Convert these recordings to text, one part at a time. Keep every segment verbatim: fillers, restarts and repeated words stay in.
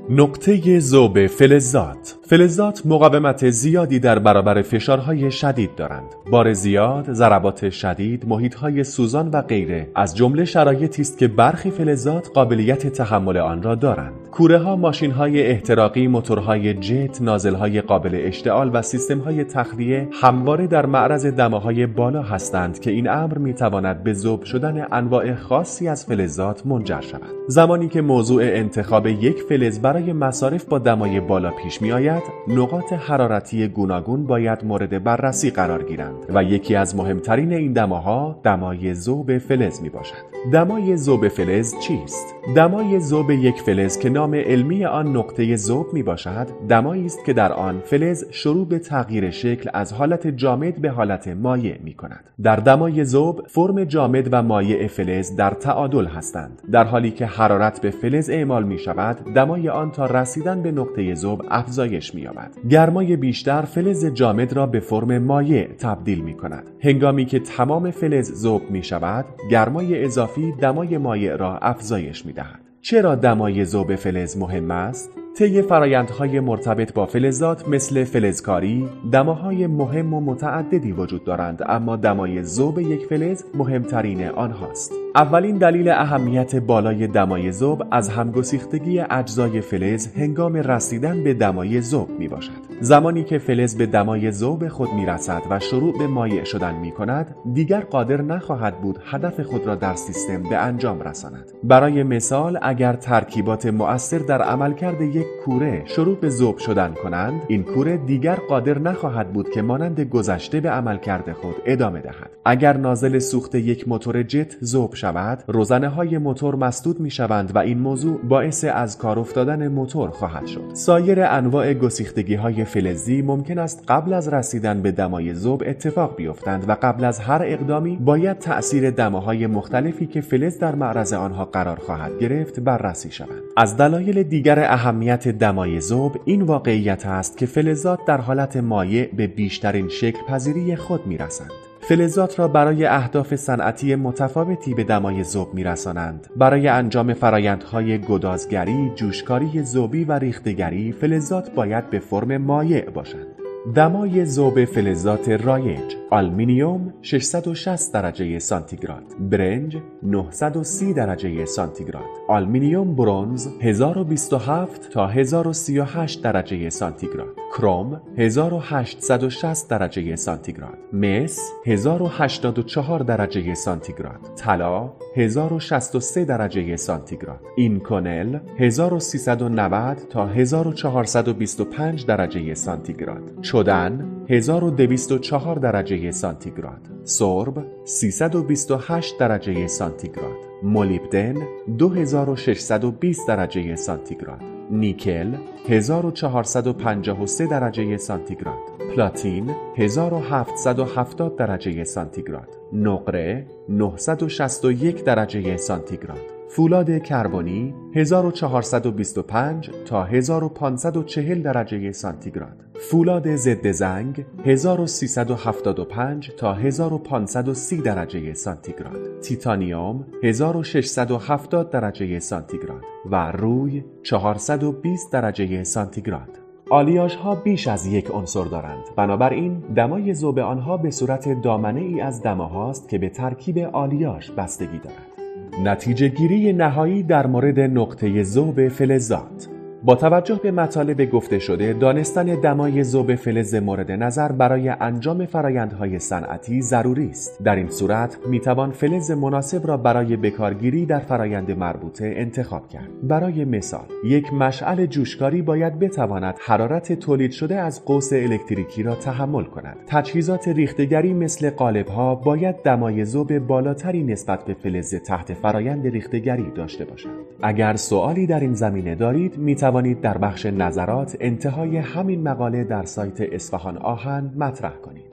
نقطه ذوب فلزات. فلزات مقاومت زیادی در برابر فشارهای شدید دارند. بار زیاد، ضربات شدید، محیطهای سوزان و غیره از جمله شرایطی است که برخی فلزات قابلیت تحمل آن را دارند. کوره‌ها، ماشین‌های احتراقی، موتورهای جت، نازل‌های قابل اشتعال و سیستم‌های تخلیه همواره در معرض دماهای بالا هستند که این امر می‌تواند به ذوب شدن انواع خاصی از فلزات منجر شود. زمانی که موضوع انتخاب یک فلز برای مصارف با دمای بالا پیش می‌آید، نقاط حرارتی گوناگون باید مورد بررسی قرار گیرند و یکی از مهمترین این دماها دمای ذوب فلز میباشد. دمای ذوب فلز چیست؟ دمای ذوب یک فلز که نام علمی آن نقطه ذوب میباشد، دمایی است که در آن فلز شروع به تغییر شکل از حالت جامد به حالت مایع میکند. در دمای ذوب فرم جامد و مایع فلز در تعادل هستند، در حالی که حرارت به فلز اعمال میشود، دمای آن تا رسیدن به نقطه ذوب افزایش می‌یابد. گرمای بیشتر فلز جامد را به فرم مایع تبدیل می‌کند. هنگامی که تمام فلز ذوب می‌شود، گرمای اضافی دمای مایع را افزایش می‌دهد. چرا دمای ذوب فلز مهم است؟ طی فرآیندهای مرتبط با فلزات مثل فلزکاری، دماهای مهم و متعددی وجود دارند، اما دمای ذوب یک فلز مهمترین آنهاست. اولین دلیل اهمیت بالای دمای ذوب از همگسیختگی اجزای فلز هنگام رسیدن به دمای ذوب می باشد. زمانی که فلز به دمای ذوب خود می رسد و شروع به مایع شدن می کند، دیگر قادر نخواهد بود هدف خود را در سیستم به انجام رساند. برای مثال، اگر ترکیبات مؤثر در عملکرد یک کوره شروع به ذوب شدن کنند، این کوره دیگر قادر نخواهد بود که مانند گذشته به عملکرد خود ادامه دهد. اگر نازل سوخت یک موتور جت ذوب شود، روزنه های موتور مسدود می شوند و این موضوع باعث از کار افتادن موتور خواهد شد. سایر انواع گسیختگی های فلزی ممکن است قبل از رسیدن به دمای ذوب اتفاق بیفتند و قبل از هر اقدامی باید تأثیر دماهای مختلفی که فلز در معرض آنها قرار خواهد گرفت بررسی شوند. از دلایل دیگر اهمیت دمای ذوب این واقعیت است که فلزات در حالت مایع به بیشترین شکل پذیری خود می رسند. فلزات را برای اهداف صنعتی متفاوتی به دمای ذوب می‌رسانند. برای انجام فرآیندهای گدازگری، جوشکاری ذوبی و ریختگری، فلزات باید به فرم مایع باشند. دمای ذوب فلزات رایج: آلومینیوم ششصد و شصت درجه سانتیگراد، برنج نهصد و سی درجه سانتیگراد، آلومینیوم برنز هزار و بیست و هفت تا هزار و سی و هشت درجه سانتیگراد، کروم هزار و هشتصد و شصت درجه سانتیگراد، مس هزار و هشتاد و چهار درجه سانتیگراد، طلا هزار و شصت و سه درجه سانتیگراد، اینکونل هزار و سیصد و نود تا هزار و چهارصد و بیست و پنج درجه سانتیگراد، چدن هزار و دویست و چهار درجه سانتیگراد، سرب سیصد و بیست و هشت درجه سانتیگراد، مولیبدن دو هزار و ششصد و بیست درجه سانتیگراد، نیکل هزار و چهارصد و پنجاه و سه درجه سانتیگراد، پلاتین هزار و هفتصد و هفتاد درجه سانتیگراد، نقره نهصد و شصت و یک درجه سانتیگراد، فولاد کربنی هزار و چهارصد و بیست و پنج تا هزار و پانصد و چهل درجه سانتیگراد، فولاد ضد زنگ هزار و سیصد و هفتاد و پنج تا هزار و پانصد و سی درجه سانتیگراد، تیتانیوم هزار و ششصد و هفتاد درجه سانتیگراد و روی چهارصد و بیست درجه سانتیگراد. آلیاژ ها بیش از یک عنصر دارند، بنابراین دمای ذوب آنها به صورت دامنه ای از دماهاست که به ترکیب آلیاژ بستگی دارد. نتیجه گیری نهایی در مورد نقطه ذوب فلزات. با توجه به مطالب گفته شده، دانستن دمای ذوب فلز مورد نظر برای انجام فرآیندهای صنعتی ضروری است. در این صورت میتوان فلز مناسب را برای بکارگیری در فرآیند مربوطه انتخاب کرد. برای مثال، یک مشعل جوشکاری باید بتواند حرارت تولید شده از قوس الکتریکی را تحمل کند. تجهیزات ریختگری مثل قالب‌ها باید دمای ذوب بالاتری نسبت به فلز تحت فرآیند ریختگری داشته باشند. اگر سوالی در این زمینه دارید، میتوانید توانید در بخش نظرات انتهای همین مقاله در سایت اصفهان آهن مطرح کنید.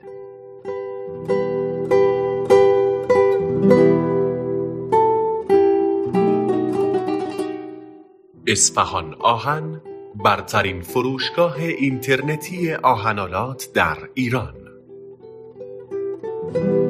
اصفهان آهن، برترین فروشگاه اینترنتی آهن‌آلات در ایران.